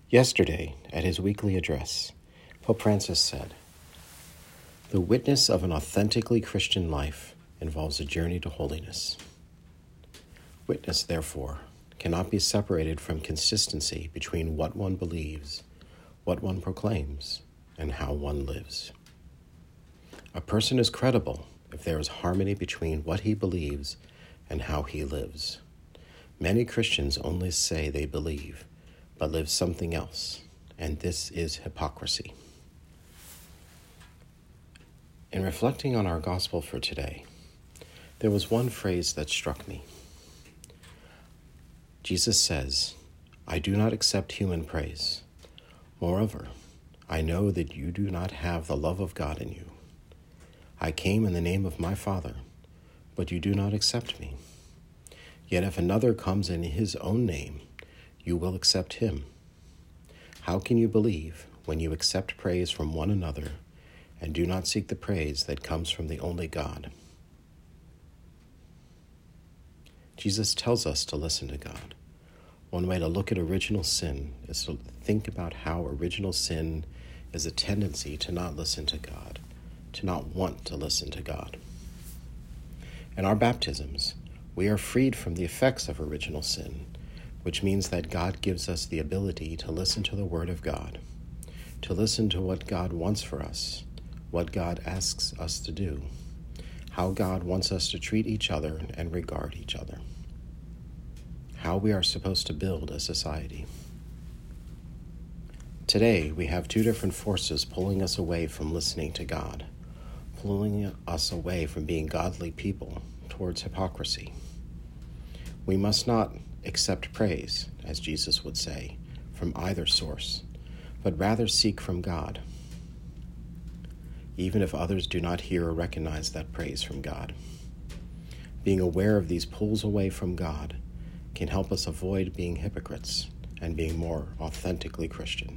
Yesterday, at his weekly address, Pope Francis said, "The witness of an authentically Christian life involves a journey to holiness. Witness, therefore, cannot be separated from consistency between what one believes, what one proclaims, and how one lives. A person is credible if there is harmony between what he believes and how he lives. Many Christians only say they believe, but live something else, and this is hypocrisy." In reflecting on our gospel for today, there was one phrase that struck me. Jesus says, "I do not accept human praise. Moreover, I know that you do not have the love of God in you. I came in the name of my Father, but you do not accept me. Yet if another comes in his own name, you will accept him. How can you believe when you accept praise from one another and do not seek the praise that comes from the only God?" Jesus tells us to listen to God. One way to look at original sin is to think about how original sin is a tendency to not listen to God, to not want to listen to God. In our baptisms, we are freed from the effects of original sin, which means that God gives us the ability to listen to the Word of God, to listen to what God wants for us, what God asks us to do, how God wants us to treat each other and regard each other, how we are supposed to build a society. Today, we have two different forces pulling us away from listening to God, pulling us away from being godly people towards hypocrisy. We must not accept praise, as Jesus would say, from either source, but rather seek from God, even if others do not hear or recognize that praise from God. Being aware of these pulls away from God can help us avoid being hypocrites and being more authentically Christian.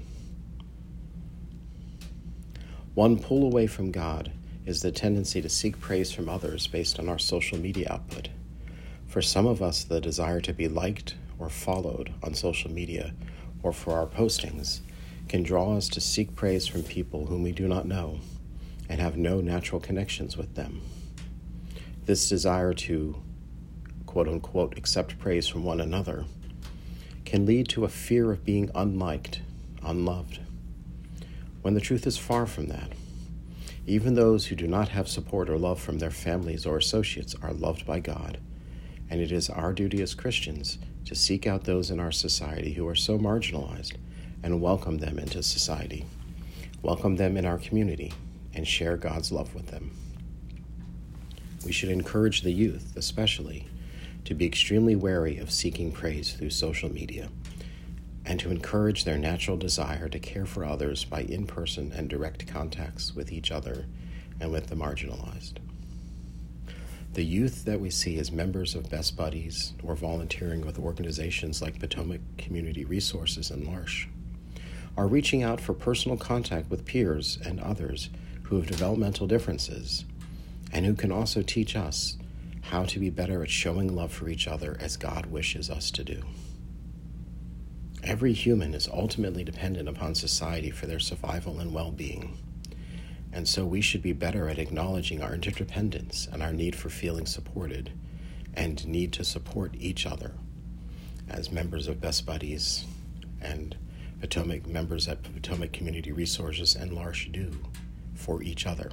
One pull away from God is the tendency to seek praise from others based on our social media output. For some of us, the desire to be liked or followed on social media or for our postings can draw us to seek praise from people whom we do not know and have no natural connections with them. This desire to, quote-unquote, accept praise from one another can lead to a fear of being unliked, unloved, when the truth is far from that. Even those who do not have support or love from their families or associates are loved by God, and it is our duty as Christians to seek out those in our society who are so marginalized and welcome them into society, welcome them in our community, and share God's love with them. We should encourage the youth, especially, to be extremely wary of seeking praise through social media, and to encourage their natural desire to care for others by in-person and direct contacts with each other and with the marginalized. The youth that we see as members of Best Buddies or volunteering with organizations like Potomac Community Resources and L'Arche are reaching out for personal contact with peers and others who have developmental differences and who can also teach us how to be better at showing love for each other as God wishes us to do. Every human is ultimately dependent upon society for their survival and well-being, and so we should be better at acknowledging our interdependence and our need for feeling supported and need to support each other as members of Best Buddies and Potomac members at Potomac Community Resources and L'Arche do for each other.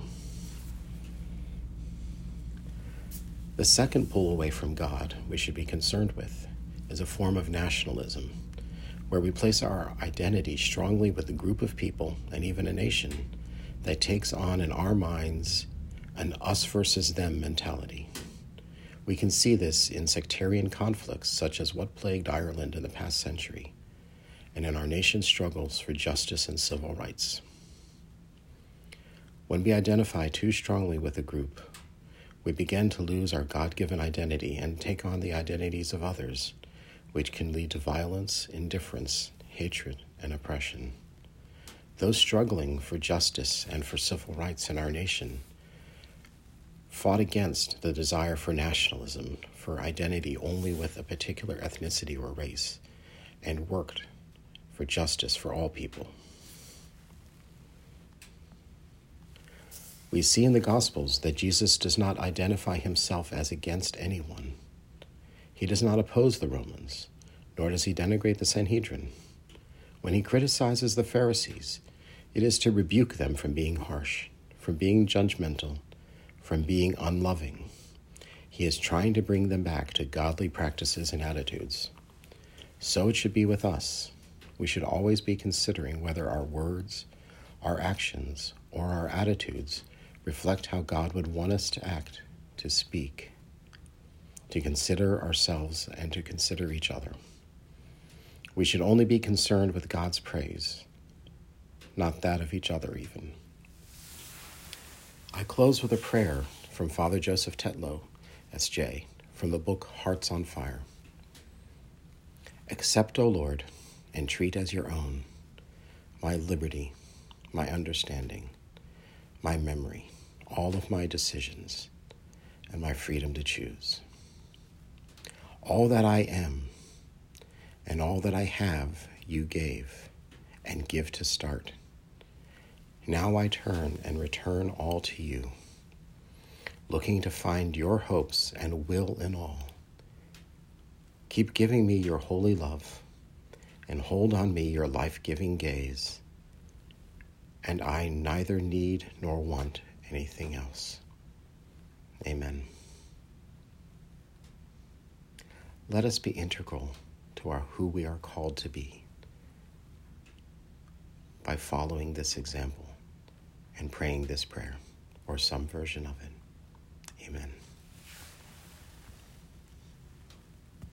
The second pull away from God we should be concerned with is a form of nationalism, where we place our identity strongly with a group of people and even a nation that takes on in our minds an us versus them mentality. We can see this in sectarian conflicts such as what plagued Ireland in the past century, and in our nation's struggles for justice and civil rights. When we identify too strongly with a group, we begin to lose our God-given identity and take on the identities of others, which can lead to violence, indifference, hatred, and oppression. Those struggling for justice and for civil rights in our nation fought against the desire for nationalism, for identity only with a particular ethnicity or race, and worked for justice for all people. We see in the Gospels that Jesus does not identify himself as against anyone. He does not oppose the Romans, nor does he denigrate the Sanhedrin. When he criticizes the Pharisees, it is to rebuke them from being harsh, from being judgmental, from being unloving. He is trying to bring them back to godly practices and attitudes. So it should be with us. We should always be considering whether our words, our actions, or our attitudes reflect how God would want us to act, to speak, to consider ourselves and to consider each other. We should only be concerned with God's praise, not that of each other even. I close with a prayer from Father Joseph Tetlow, S.J., from the book Hearts on Fire. Accept, O Lord, and treat as your own my liberty, my understanding, my memory, all of my decisions, and my freedom to choose. All that I am and all that I have you gave and give to start. Now I turn and return all to you, looking to find your hopes and will in all. Keep giving me your holy love and hold on me your life-giving gaze, and I neither need nor want anything else. Amen. Let us be integral to who we are called to be by following this example and praying this prayer, or some version of it. Amen.